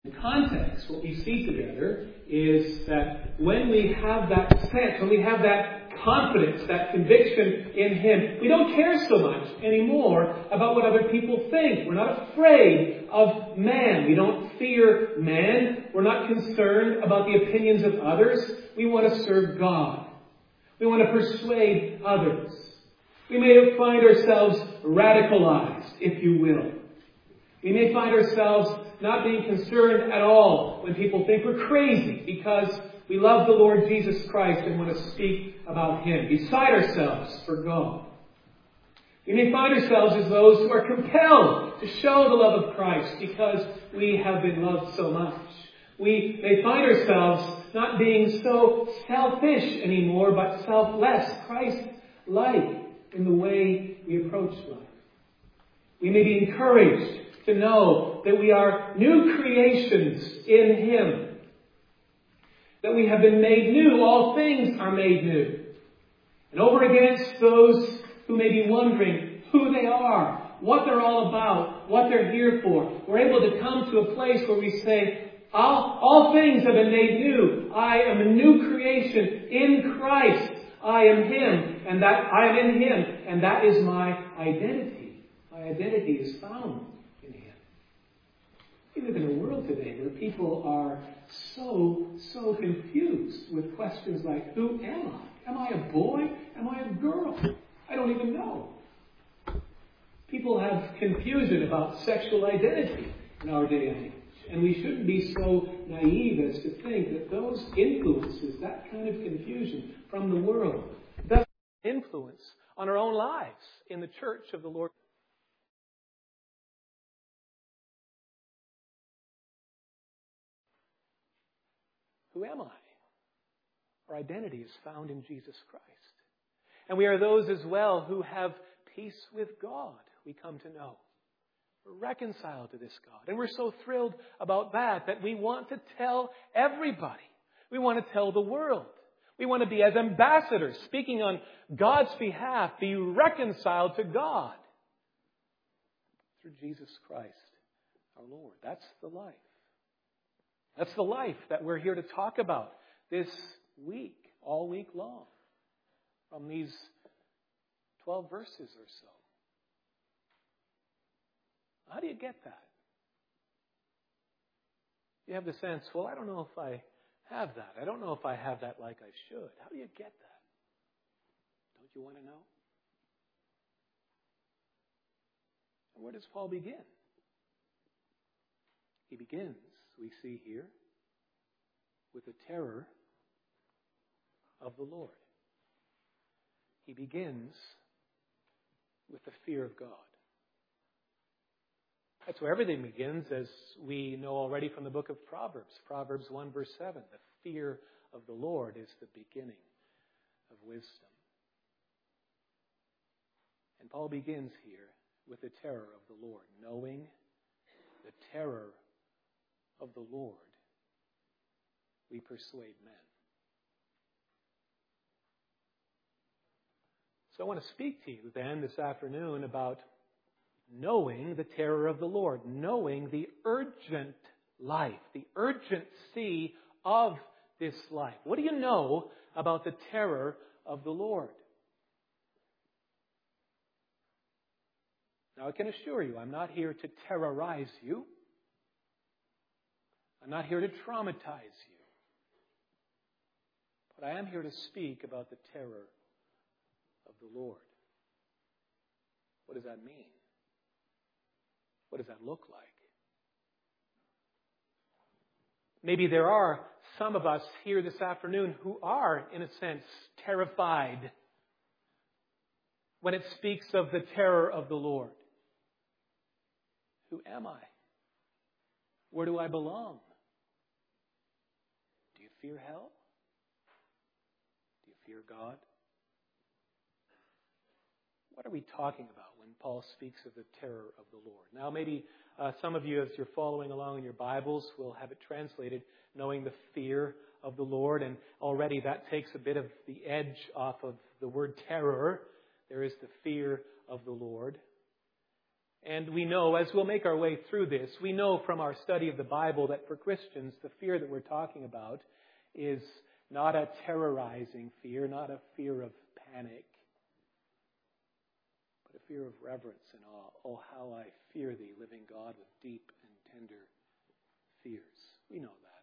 In context, what we see together is that when we have that sense, when we have that confidence, that conviction in Him, we don't care so much anymore about what other people think. We're not afraid of man. We don't fear man. We're not concerned about the opinions of others. We want to serve God. We want to persuade others. We may find ourselves radicalized, if you will. We may find ourselves not being concerned at all when people think we're crazy because we love the Lord Jesus Christ and want to speak about Him, beside ourselves for God. We may find ourselves as those who are compelled to show the love of Christ because we have been loved so much. We may find ourselves not being so selfish anymore, but selfless, Christ-like in the way we approach life. We may be encouraged to know that we are new creations in Him. That we have been made new. All things are made new. And over against those who may be wondering who they are, what they're all about, what they're here for, we're able to come to a place where we say, all things have been made new. I am a new creation in Christ. I am Him, and that I am in Him, and that is my identity. My identity is found in Him. We live in a world today where people are so confused with questions like, who am I? Am I a boy? Am I a girl? I don't even know. People have confusion about sexual identity in our day and age. And we shouldn't be so naive as to think that those influences, that kind of confusion from the world, does influence on our own lives in the church of the Lord. Who am I? Our identity is found in Jesus Christ. And we are those as well who have peace with God, we come to know. We're reconciled to this God. And we're so thrilled about that we want to tell everybody. We want to tell the world. We want to be as ambassadors, speaking on God's behalf, be reconciled to God through Jesus Christ, our Lord. That's the life. That's the life that we're here to talk about this week, all week long, from these 12 verses or so. How do you get that? You have the sense, well, I don't know if I have that. I don't know if I have that like I should. How do you get that? Don't you want to know? And where does Paul begin? He begins, we see here, with the terror of the Lord. He begins with the fear of God. That's where everything begins, as we know already from the book of Proverbs. Proverbs 1 verse 7. The fear of the Lord is the beginning of wisdom. And Paul begins here with the terror of the Lord. Knowing the terror of the Lord, we persuade men. So I want to speak to you then this afternoon about knowing the terror of the Lord, knowing the urgent life, the urgency of this life. What do you know about the terror of the Lord? Now, I can assure you, I'm not here to terrorize you. I'm not here to traumatize you. But I am here to speak about the terror of the Lord. What does that mean? What does that look like? Maybe there are some of us here this afternoon who are, in a sense, terrified when it speaks of the terror of the Lord. Who am I? Where do I belong? Do you fear hell? Do you fear God? What are we talking about when Paul speaks of the terror of the Lord? Now, maybe some of you, as you're following along in your Bibles, will have it translated, knowing the fear of the Lord. And already that takes a bit of the edge off of the word terror. There is the fear of the Lord. And we know, as we'll make our way through this, we know from our study of the Bible that for Christians, the fear that we're talking about is not a terrorizing fear, not a fear of panic, but a fear of reverence and awe. Oh, how I fear thee, living God, with deep and tender fears. We know that.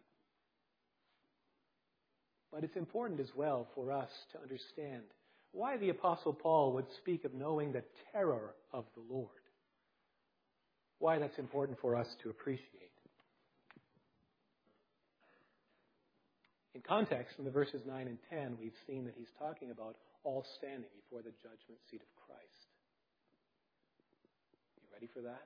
But it's important as well for us to understand why the Apostle Paul would speak of knowing the terror of the Lord. Why that's important for us to appreciate. In context, in the verses 9 and 10, we've seen that he's talking about all standing before the judgment seat of Christ. You ready for that?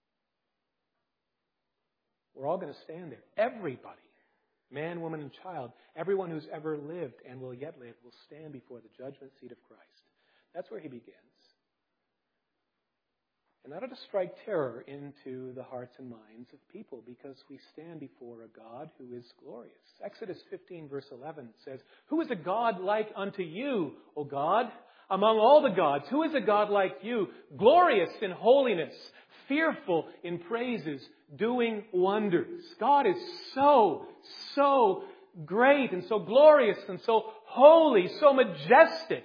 We're all going to stand there. Everybody, man, woman, and child, everyone who's ever lived and will yet live will stand before the judgment seat of Christ. That's where he begins. And that ought to strike terror into the hearts and minds of people because we stand before a God who is glorious. Exodus 15 verse 11 says, "Who is a God like unto you, O God? Among all the gods, who is a God like you? Glorious in holiness, fearful in praises, doing wonders." God is so great and so glorious and so holy, so majestic.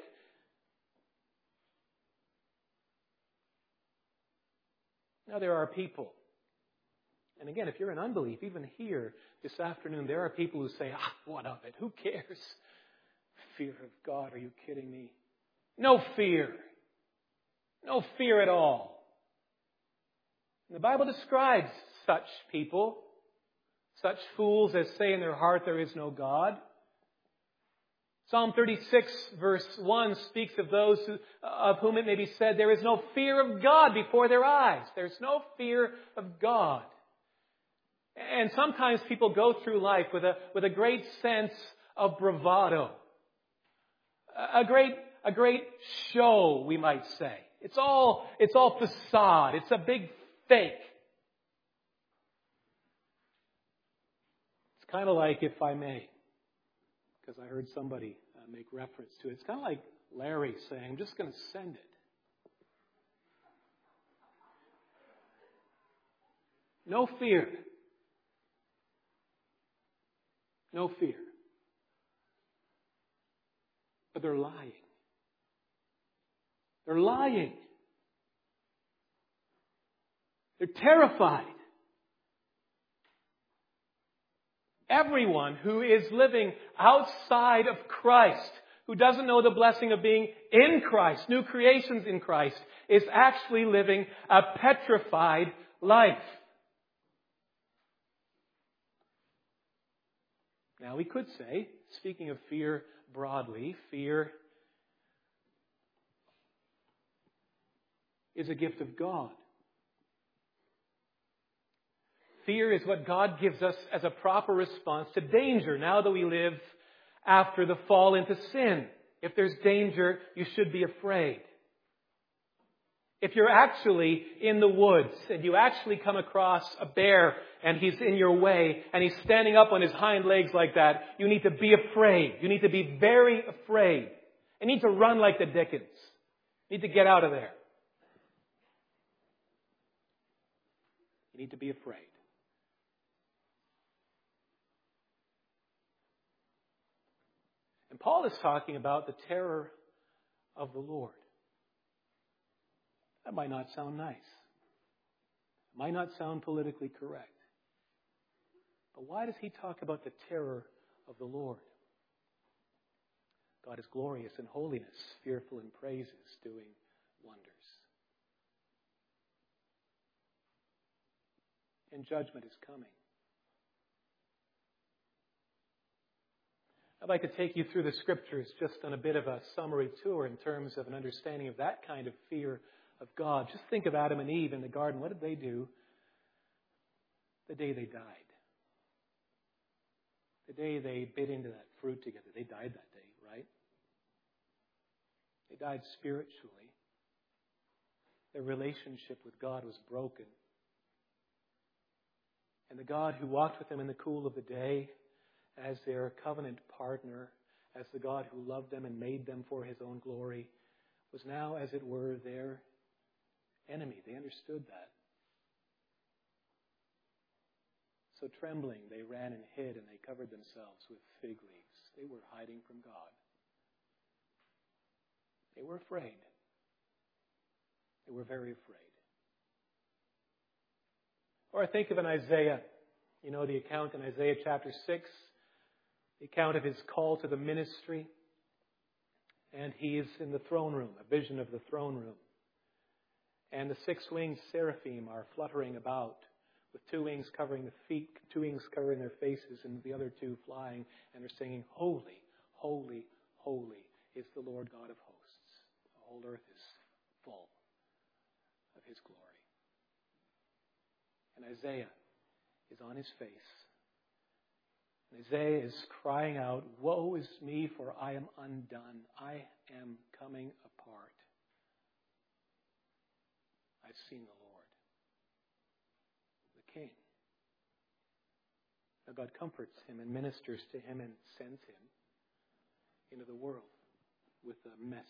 Now there are people, and again, if you're in unbelief, even here this afternoon, there are people who say, what of it? Who cares? Fear of God, are you kidding me? No fear. No fear at all. And the Bible describes such people, such fools as say in their heart there is no God. Psalm 36 verse 1 speaks of those of whom it may be said there is no fear of God before their eyes. There's no fear of God. And sometimes people go through life with a great sense of bravado. A great show, we might say. It's all facade. It's a big fake. It's kind of like, if I may, because I heard somebody make reference to it. It's kind of like Larry saying, I'm just going to send it. No fear. No fear. But they're lying. They're lying. They're terrified. Everyone who is living outside of Christ, who doesn't know the blessing of being in Christ, new creations in Christ, is actually living a petrified life. Now we could say, speaking of fear broadly, fear is a gift of God. Fear is what God gives us as a proper response to danger now that we live after the fall into sin. If there's danger, you should be afraid. If you're actually in the woods and you actually come across a bear and he's in your way and he's standing up on his hind legs like that, you need to be afraid. You need to be very afraid. You need to run like the Dickens. You need to get out of there. You need to be afraid. And Paul is talking about the terror of the Lord. That might not sound nice. It might not sound politically correct. But why does he talk about the terror of the Lord? God is glorious in holiness, fearful in praises, doing wonders. And judgment is coming. I'd like to take you through the Scriptures just on a bit of a summary tour in terms of an understanding of that kind of fear of God. Just think of Adam and Eve in the garden. What did they do the day they died? The day they bit into that fruit together. They died that day, right? They died spiritually. Their relationship with God was broken. And the God who walked with them in the cool of the day as their covenant partner, as the God who loved them and made them for His own glory, was now, as it were, their enemy. They understood that. So trembling, they ran and hid, and they covered themselves with fig leaves. They were hiding from God. They were afraid. They were very afraid. Or I think of in Isaiah, you know, the account in Isaiah chapter 6, the account of his call to the ministry. And he is in the throne room, a vision of the throne room. And the 6-winged seraphim are fluttering about, with 2 wings covering the feet, 2 wings covering their faces, and the other 2 flying, and they're singing, "Holy, holy, holy is the Lord God of hosts. The whole earth is full of His glory." And Isaiah is on his face. And Isaiah is crying out, "Woe is me, for I am undone. I am coming apart. I've seen the Lord, the King." Now God comforts him and ministers to him and sends him into the world with a message.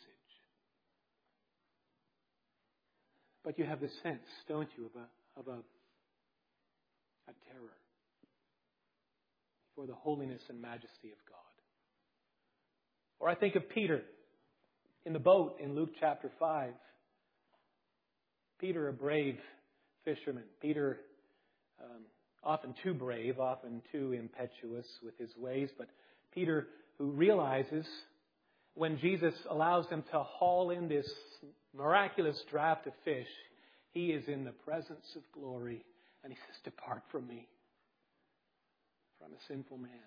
But you have the sense, don't you, of a terror for the holiness and majesty of God. Or I think of Peter in the boat in Luke chapter 5. Peter, a brave fisherman. Peter, often too brave, often too impetuous with his ways. But Peter, who realizes when Jesus allows him to haul in this miraculous draft of fish, he is in the presence of glory. And he says, "Depart from me, for I'm a sinful man."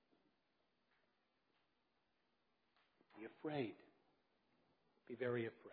Be afraid. Be very afraid.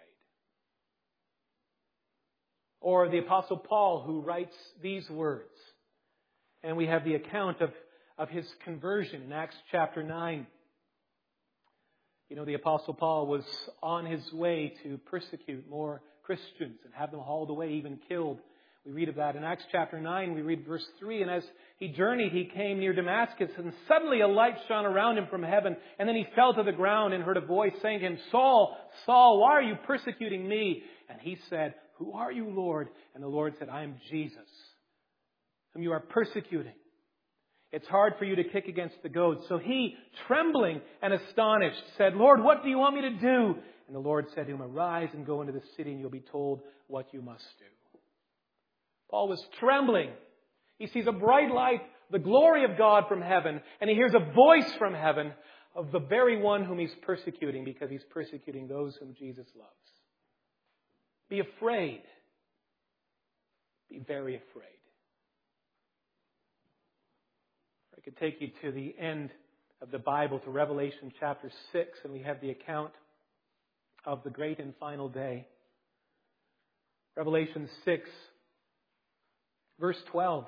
Or the Apostle Paul, who writes these words. And we have the account of his conversion in Acts chapter 9. You know, the Apostle Paul was on his way to persecute more Christians and have them hauled away, even killed. We read of that in Acts chapter 9. We read verse 3. "And as he journeyed, he came near Damascus, and suddenly a light shone around him from heaven. And then he fell to the ground and heard a voice saying to him, 'Saul, Saul, why are you persecuting me?' And he said, 'Who are you, Lord?' And the Lord said, 'I am Jesus, whom you are persecuting. It's hard for you to kick against the goads.' So he, trembling and astonished, said, 'Lord, what do you want me to do?' And the Lord said to him, 'Arise and go into the city, and you'll be told what you must do.'" Paul was trembling. He sees a bright light, the glory of God from heaven, and he hears a voice from heaven of the very one whom he's persecuting, because he's persecuting those whom Jesus loves. Be afraid. Be very afraid. I could take you to the end of the Bible, to Revelation chapter 6, and we have the account of the great and final day. Revelation 6, verse 12.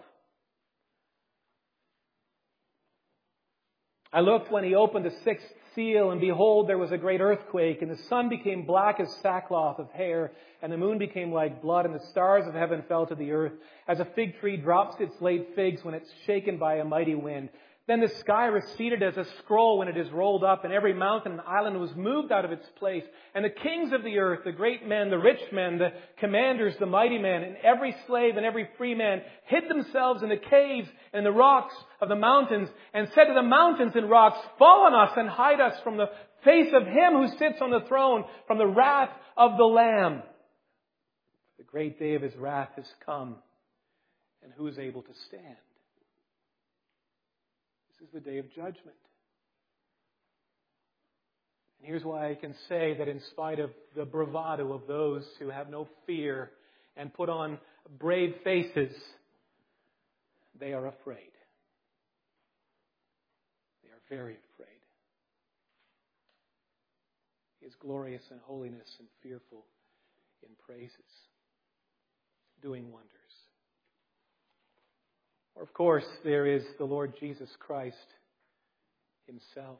"I looked when he opened the 6th seal, and behold, there was a great earthquake, and the sun became black as sackcloth of hair, and the moon became like blood, and the stars of heaven fell to the earth, as a fig tree drops its late figs when it's shaken by a mighty wind. Then the sky receded as a scroll when it is rolled up, and every mountain and island was moved out of its place. And the kings of the earth, the great men, the rich men, the commanders, the mighty men, and every slave and every free man hid themselves in the caves and the rocks of the mountains, and said to the mountains and rocks, 'Fall on us and hide us from the face of him who sits on the throne, from the wrath of the Lamb. The great day of his wrath has come, and who is able to stand?'" This is the day of judgment. And here's why I can say that in spite of the bravado of those who have no fear and put on brave faces, they are afraid. They are very afraid. He is glorious in holiness and fearful in praises, doing wonders. Or, of course, there is the Lord Jesus Christ Himself.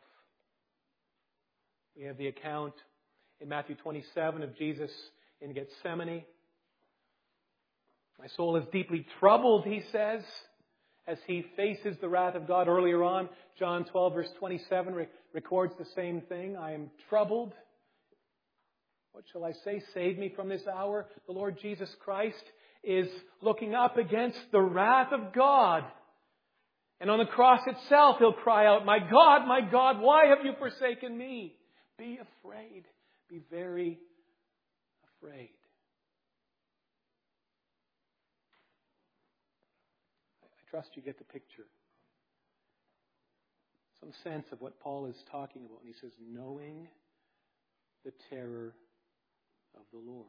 We have the account in Matthew 27 of Jesus in Gethsemane. "My soul is deeply troubled," He says, as He faces the wrath of God. Earlier on, John 12, verse 27 records the same thing. "I am troubled." What shall I say? Save me from this hour. The Lord Jesus Christ is looking up against the wrath of God. And on the cross itself, He'll cry out, my God, why have you forsaken me? Be afraid. Be very afraid. I trust you get the picture. Some sense of what Paul is talking about when he says, knowing the terror of the Lord.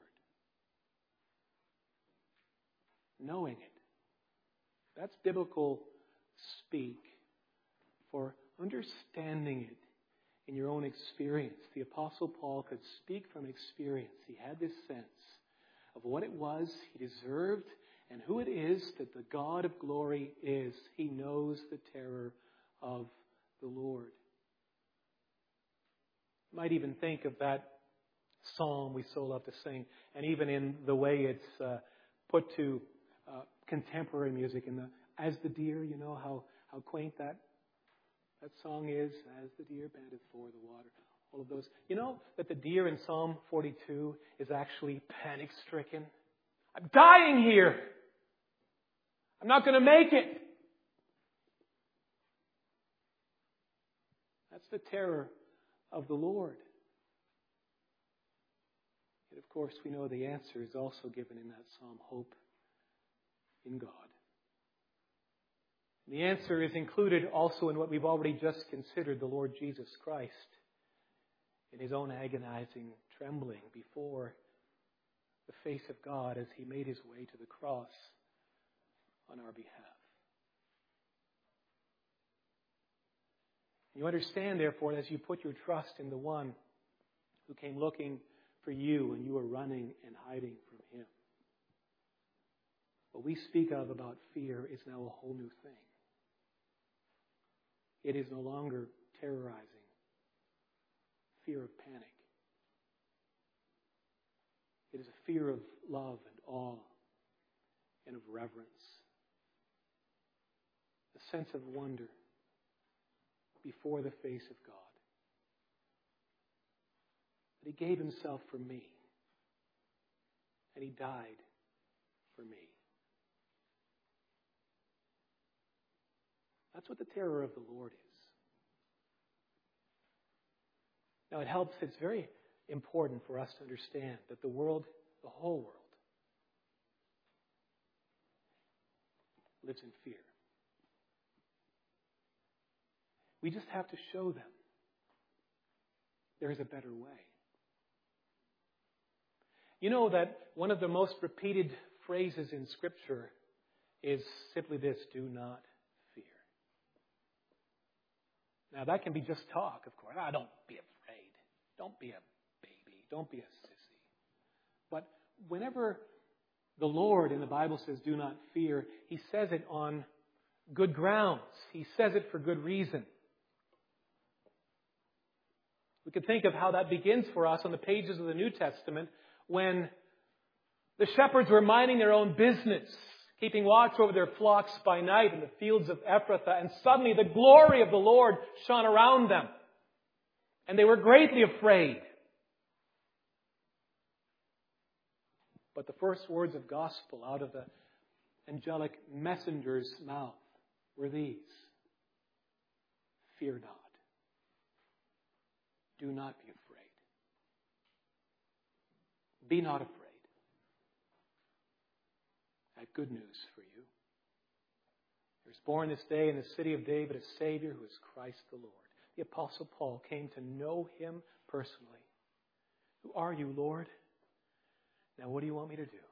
Knowing it. That's biblical speak for understanding it in your own experience. The Apostle Paul could speak from experience. He had this sense of what it was he deserved and who it is that the God of glory is. He knows the terror of the Lord. You might even think of that psalm we so love to sing, and even in the way it's put to contemporary music, and as the deer, you know how quaint that song is, as the deer panteth for the water. All of those. You know that the deer in Psalm 42 is actually panic-stricken. I'm dying here. I'm not going to make it. That's the terror of the Lord. Yet, of course, we know the answer is also given in that psalm, hope in God. The answer is included also in what we've already just considered, the Lord Jesus Christ, in His own agonizing trembling before the face of God as He made His way to the cross on our behalf. You understand, therefore, as you put your trust in the one who came looking for you and you were running and hiding from Him. What we speak of about fear is now a whole new thing. It is no longer terrorizing fear of panic. It is a fear of love and awe and of reverence. A sense of wonder before the face of God. That He gave Himself for me. And He died for me. That's what the terror of the Lord is. Now it's very important for us to understand that the world, the whole world, lives in fear. We just have to show them there is a better way. You know that one of the most repeated phrases in Scripture is simply this, do not fear. Now that can be just talk, of course. Don't be afraid. Don't be a baby. Don't be a sissy. But whenever the Lord in the Bible says do not fear, He says it on good grounds. He says it for good reason. We could think of how that begins for us on the pages of the New Testament when the shepherds were minding their own business, keeping watch over their flocks by night in the fields of Ephrathah, and suddenly the glory of the Lord shone around them, and they were greatly afraid. But the first words of gospel out of the angelic messenger's mouth were these: fear not. Do not be afraid. Be not afraid. I have good news for you. There is born this day in the city of David a Savior who is Christ the Lord. The Apostle Paul came to know Him personally. Who are you, Lord? Now what do you want me to do?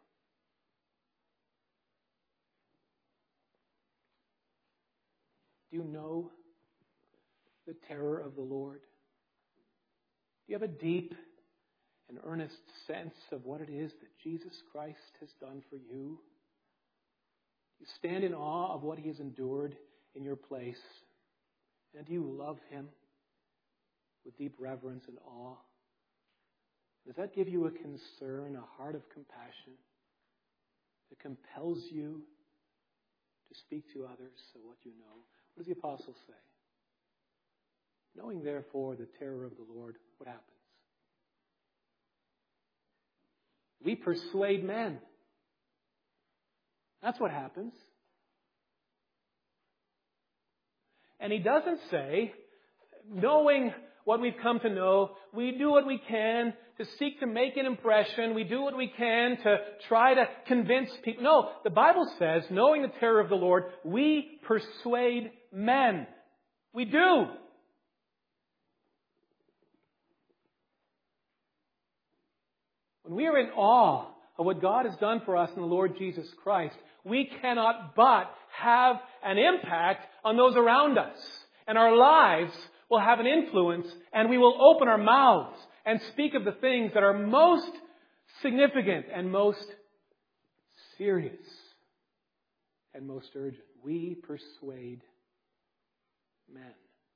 Do you know the terror of the Lord? Do you have a deep and earnest sense of what it is that Jesus Christ has done for you? You stand in awe of what He has endured in your place. And do you love Him with deep reverence and awe? Does that give you a concern, a heart of compassion that compels you to speak to others of what you know? What does the apostle say? Knowing, therefore, the terror of the Lord, what happens? We persuade men. That's what happens. And he doesn't say, knowing what we've come to know, we do what we can to seek to make an impression. We do what we can to try to convince people. No, the Bible says, knowing the terror of the Lord, we persuade men. We do. When we are in awe of what God has done for us in the Lord Jesus Christ, we cannot but have an impact on those around us. And our lives will have an influence, and we will open our mouths and speak of the things that are most significant and most serious and most urgent. We persuade men.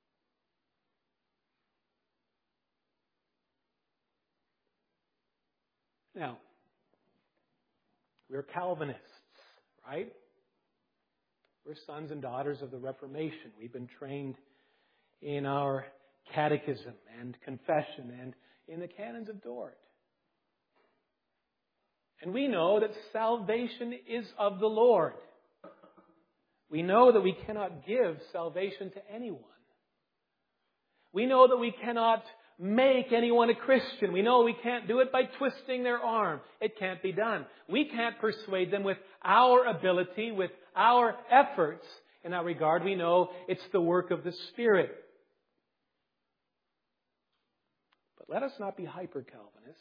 Now, we're Calvinists, right? We're sons and daughters of the Reformation. We've been trained in our catechism and confession and in the canons of Dort. And we know that salvation is of the Lord. We know that we cannot give salvation to anyone. We know that we cannot make anyone a Christian. We know we can't do it by twisting their arm. It can't be done. We can't persuade them with our ability, with our efforts. In that regard, we know it's the work of the Spirit. But let us not be hyper-Calvinists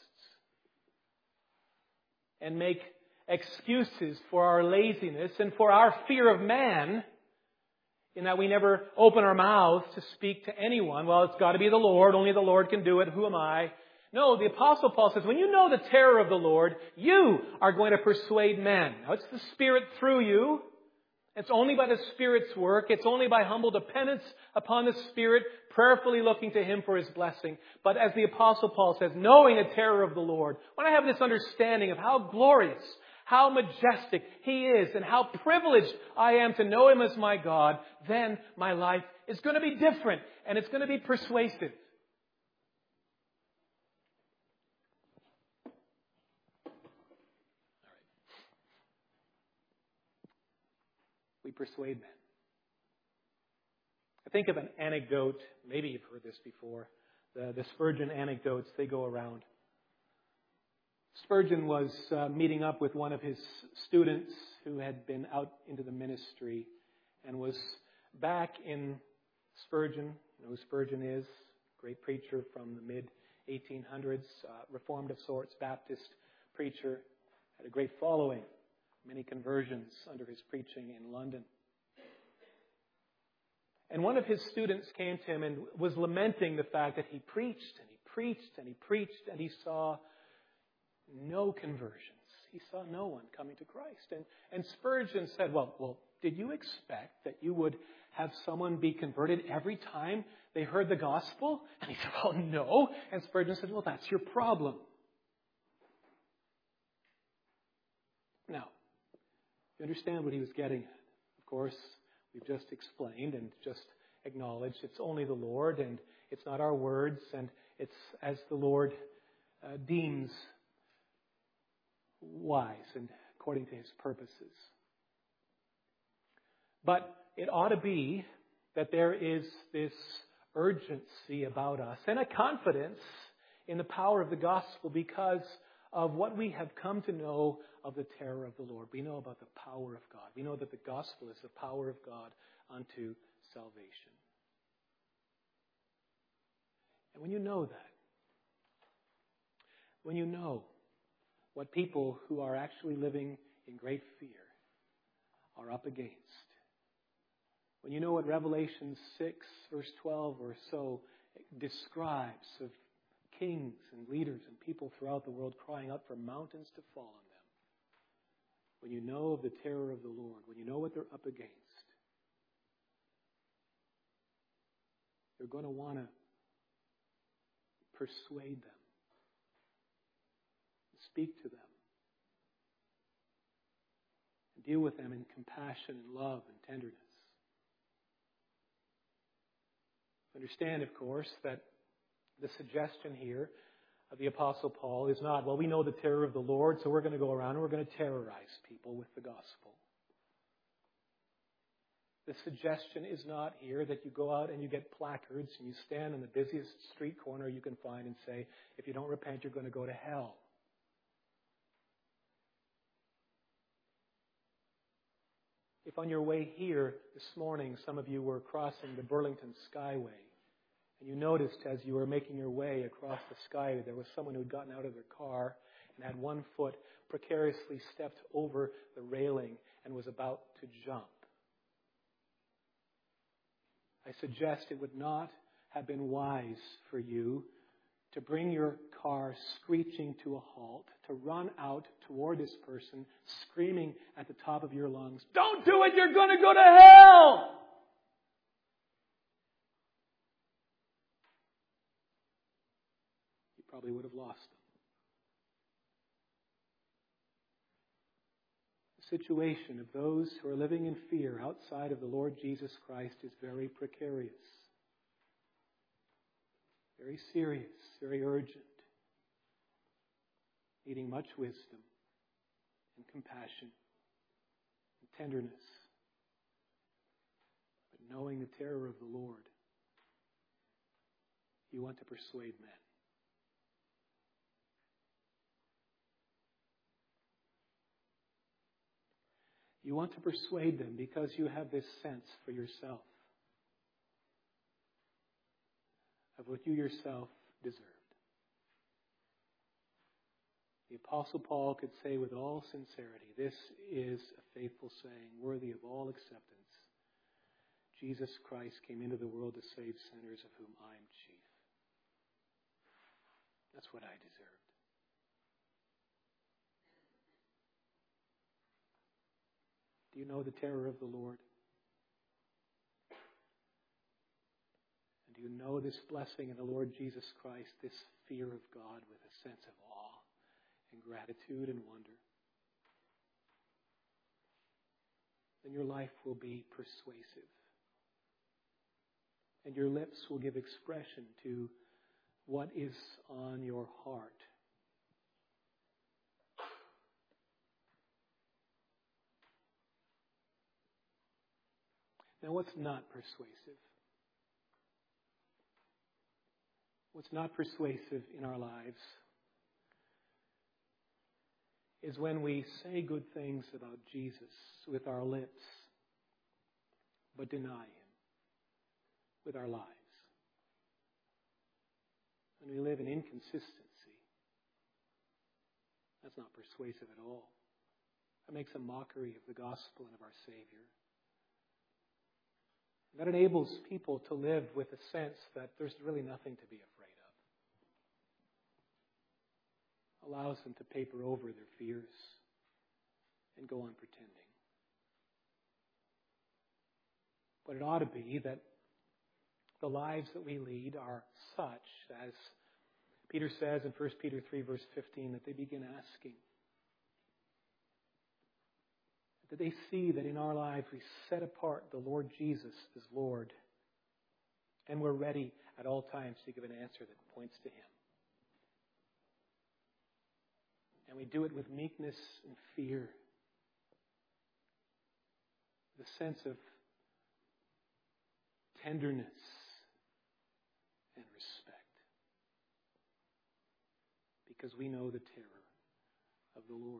and make excuses for our laziness and for our fear of man, in that we never open our mouths to speak to anyone. Well, it's got to be the Lord. Only the Lord can do it. Who am I? No, the Apostle Paul says, when you know the terror of the Lord, you are going to persuade men. Now, it's the Spirit through you. It's only by the Spirit's work. It's only by humble dependence upon the Spirit, prayerfully looking to Him for His blessing. But as the Apostle Paul says, knowing the terror of the Lord, when I have this understanding of how glorious, how majestic He is, and how privileged I am to know Him as my God, then my life is going to be different, and it's going to be persuasive. We persuade men. I think of an anecdote. Maybe you've heard this before. The Spurgeon anecdotes, they go around. Spurgeon was meeting up with one of his students who had been out into the ministry and was back in Spurgeon. You know who Spurgeon is? Great preacher from the mid-1800s, Reformed of sorts, Baptist preacher. Had a great following. Many conversions under his preaching in London. And one of his students came to him and was lamenting the fact that he preached and he preached and he preached and he saw no conversions. He saw no one coming to Christ. And Spurgeon said, well, did you expect that you would have someone be converted every time they heard the gospel? And he said, well, no. And Spurgeon said, well, that's your problem. Now, you understand what he was getting at. Of course, we've just explained and just acknowledged it's only the Lord, and it's not our words, and it's as the Lord deems wise and according to His purposes. But it ought to be that there is this urgency about us and a confidence in the power of the gospel because of what we have come to know of the terror of the Lord. We know about the power of God. We know that the gospel is the power of God unto salvation. And when you know that, when you know what people who are actually living in great fear are up against, when you know what Revelation 6, verse 12 or so describes of kings and leaders and people throughout the world crying out for mountains to fall on them, when you know of the terror of the Lord, when you know what they're up against, you're going to want to persuade them, speak to them, and deal with them in compassion and love and tenderness. Understand, of course, that the suggestion here of the Apostle Paul is not, well, we know the terror of the Lord, so we're going to go around and we're going to terrorize people with the gospel. The suggestion is not here that you go out and you get placards and you stand in the busiest street corner you can find and say, if you don't repent, you're going to go to hell. If on your way here this morning, some of you were crossing the Burlington Skyway, and you noticed as you were making your way across the skyway, there was someone who had gotten out of their car and had one foot precariously stepped over the railing and was about to jump. I suggest it would not have been wise for you to bring your car screeching to a halt, to run out toward this person, screaming at the top of your lungs, "Don't do it, you're going to go to hell!" You probably would have lost them. The situation of those who are living in fear outside of the Lord Jesus Christ is very precarious, very serious, very urgent, needing much wisdom and compassion and tenderness, but knowing the terror of the Lord, you want to persuade men. You want to persuade them because you have this sense for yourself of what you yourself deserved. The Apostle Paul could say with all sincerity, this is a faithful saying, worthy of all acceptance. Jesus Christ came into the world to save sinners, of whom I am chief. That's what I deserved. Do you know the terror of the Lord? And do you know this blessing in the Lord Jesus Christ, this fear of God with a sense of awe and gratitude and wonder? Then your life will be persuasive. And your lips will give expression to what is on your heart. Now, what's not persuasive? What's not persuasive in our lives is when we say good things about Jesus with our lips, but deny Him with our lives. When we live in inconsistency, that's not persuasive at all. That makes a mockery of the gospel and of our Savior. That enables people to live with a sense that there's really nothing to be afraid of. Allows them to paper over their fears and go on pretending. But it ought to be that the lives that we lead are such, as Peter says in 1 Peter 3 verse 15, that they begin asking. That they see that in our lives we set apart the Lord Jesus as Lord. And we're ready at all times to give an answer that points to Him. And we do it with meekness and fear. The sense of tenderness and respect. Because we know the terror of the Lord.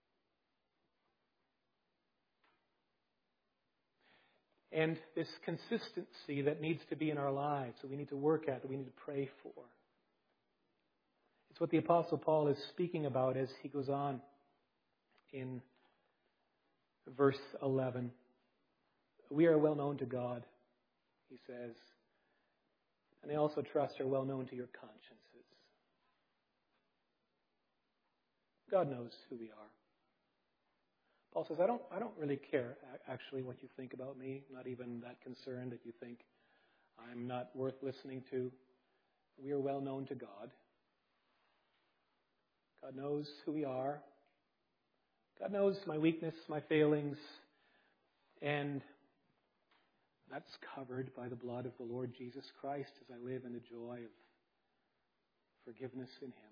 And this consistency that needs to be in our lives, that we need to work at, that we need to pray for. It's what the Apostle Paul is speaking about as he goes on in verse 11. We are well known to God, he says, and I also trust are well known to your consciences. God knows who we are. Paul says, I don't really care, actually, what you think about me. I'm not even that concerned that you think I'm not worth listening to. We are well known to God. God knows who we are. God knows my weakness, my failings, and that's covered by the blood of the Lord Jesus Christ as I live in the joy of forgiveness in Him.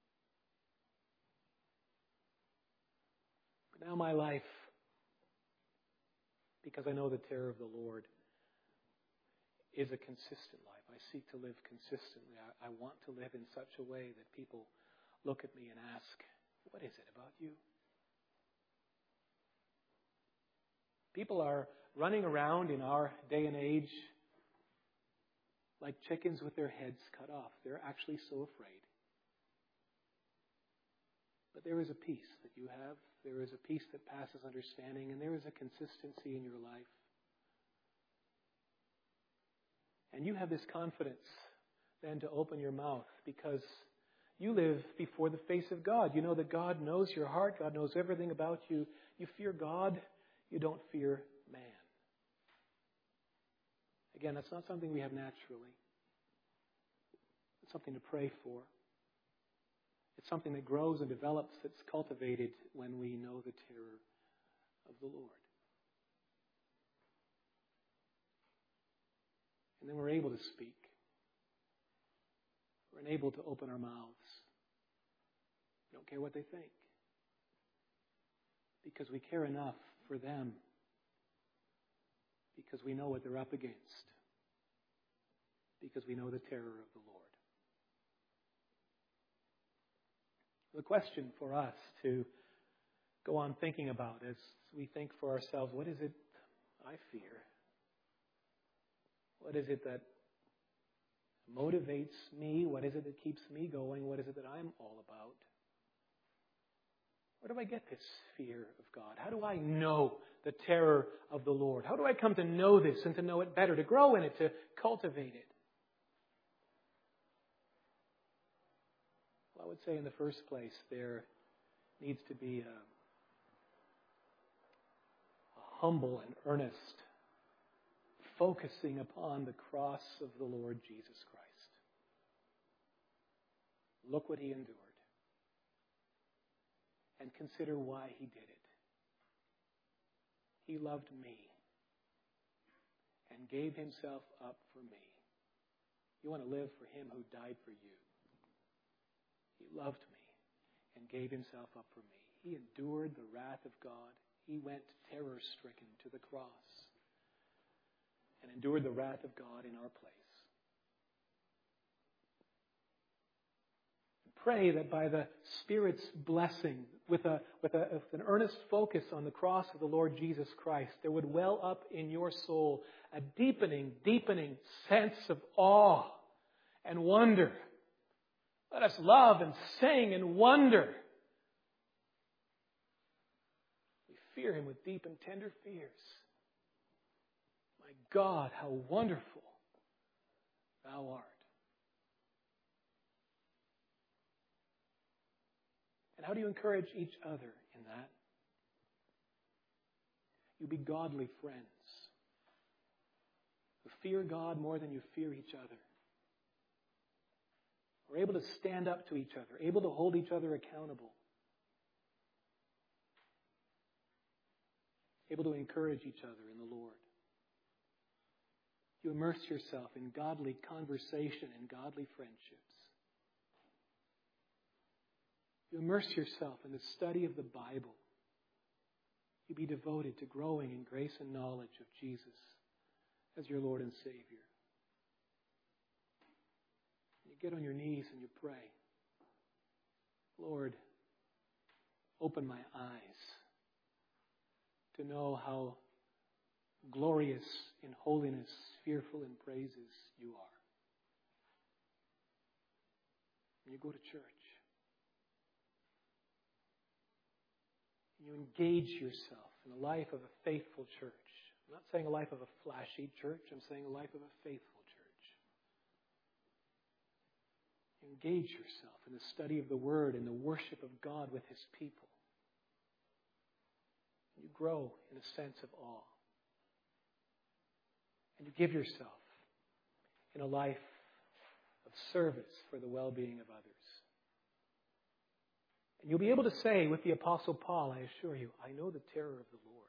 But now my life, because I know the terror of the Lord, is a consistent life. I seek to live consistently. I want to live in such a way that people look at me and ask, what is it about you? People are running around in our day and age like chickens with their heads cut off. They're actually so afraid. But there is a peace that you have. There is a peace that passes understanding, and there is a consistency in your life. And you have this confidence then to open your mouth because you live before the face of God. You know that God knows your heart. God knows everything about you. You fear God. You don't fear man. Again, that's not something we have naturally. It's something to pray for. It's something that grows and develops, that's cultivated when we know the terror of the Lord. And then we're able to speak. We're able to open our mouths. We don't care what they think. Because we care enough for them. Because we know what they're up against. Because we know the terror of the Lord. The question for us to go on thinking about as we think for ourselves, what is it I fear? What is it that motivates me? What is it that keeps me going? What is it that I'm all about? Where do I get this fear of God? How do I know the terror of the Lord? How do I come to know this and to know it better, to grow in it, to cultivate it? Well, I would say in the first place there needs to be a humble and earnest focusing upon the cross of the Lord Jesus Christ. Look what He endured. And consider why He did it. He loved me and gave Himself up for me. You want to live for Him who died for you. He loved me and gave Himself up for me. He endured the wrath of God. He went terror-stricken to the cross and endured the wrath of God in our place. Pray that by the Spirit's blessing, with an earnest focus on the cross of the Lord Jesus Christ, there would well up in your soul a deepening sense of awe and wonder. Let us love and sing and wonder. We fear Him with deep and tender fears. My God, how wonderful Thou art. And how do you encourage each other in that? You be godly friends who fear God more than you fear each other. We're able to stand up to each other, able to hold each other accountable, able to encourage each other in the Lord. You immerse yourself in godly conversation and godly friendships. You immerse yourself in the study of the Bible. You be devoted to growing in grace and knowledge of Jesus as your Lord and Savior. You get on your knees and you pray, Lord, open my eyes to know how glorious in holiness, fearful in praises you are. And you go to church. You engage yourself in the life of a faithful church. I'm not saying a life of a flashy church. I'm saying a life of a faithful church. You engage yourself in the study of the Word and the worship of God with His people. You grow in a sense of awe. And you give yourself in a life of service for the well-being of others. And you'll be able to say with the Apostle Paul, I assure you, I know the terror of the Lord.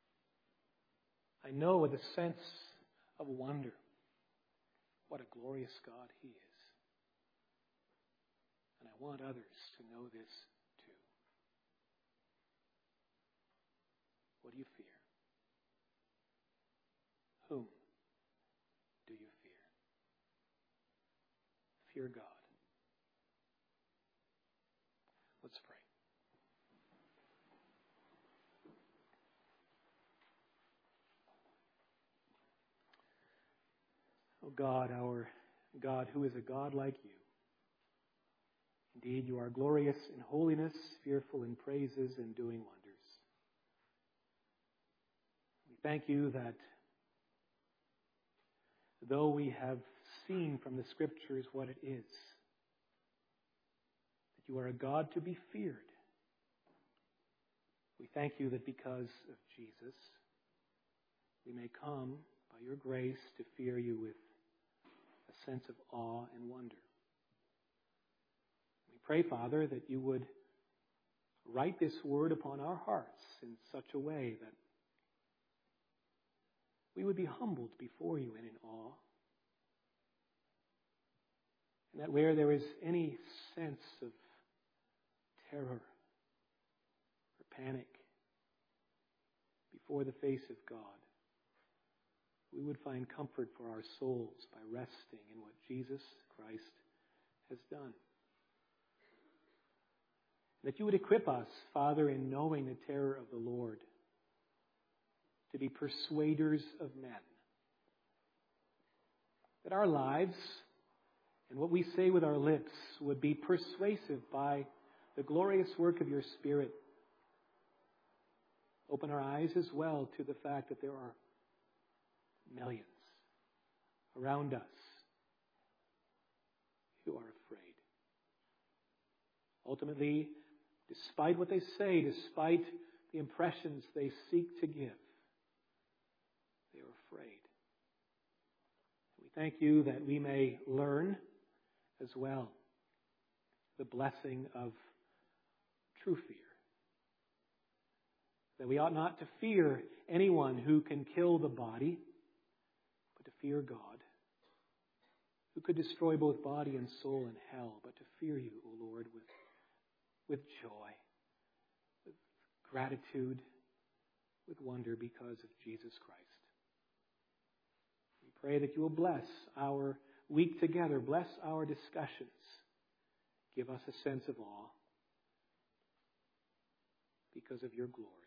I know with a sense of wonder what a glorious God He is. And I want others to know this too. What do you fear? Whom do you fear? Fear God. Let's pray. Oh God, our God, who is a God like you. Indeed, you are glorious in holiness, fearful in praises, and doing wonders. We thank you that though we have seen from the Scriptures what it is, that you are a God to be feared. We thank you that because of Jesus, we may come by your grace to fear you with a sense of awe and wonder. We pray, Father, that you would write this word upon our hearts in such a way that we would be humbled before you and in awe. And that where there is any sense of terror or panic before the face of God, we would find comfort for our souls by resting in what Jesus Christ has done. That you would equip us, Father, in knowing the terror of the Lord, to be persuaders of men. That our lives and what we say with our lips would be persuasive by the glorious work of your Spirit. Open our eyes as well to the fact that there are millions around us who are afraid. Ultimately, despite what they say, despite the impressions they seek to give, they are afraid. We thank you that we may learn as well the blessing of true fear. That we ought not to fear anyone who can kill the body, but to fear God, who could destroy both body and soul in hell, but to fear you, O Lord, with joy, with gratitude, with wonder because of Jesus Christ. We pray that you will bless our week together, bless our discussions, give us a sense of awe because of your glory.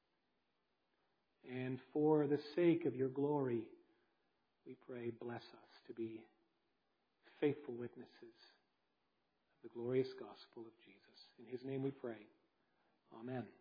And for the sake of your glory, we pray, bless us to be faithful witnesses of the glorious gospel of Jesus. In his name we pray. Amen.